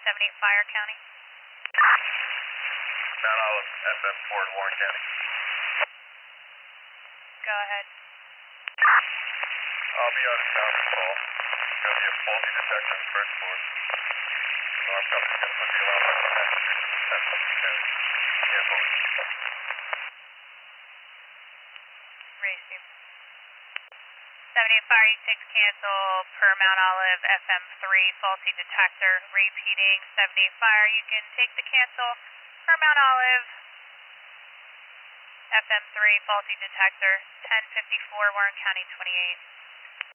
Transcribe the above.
78 Fire County. Mount Olive, FM4 in Warren County. Go ahead. I'll be out of town this fall. There's going to be a faulty detector on the first floor. The alarm company's going to put the alarm on the passenger to the 10th of the county. Careful. Receive. 78 Fire, you 6 cancel per Mount Olive, FM3, faulty detector. Repeating, 78 Fire, you can take the cancel per Mount Olive, FM3, faulty detector, 1054 Warren County 28.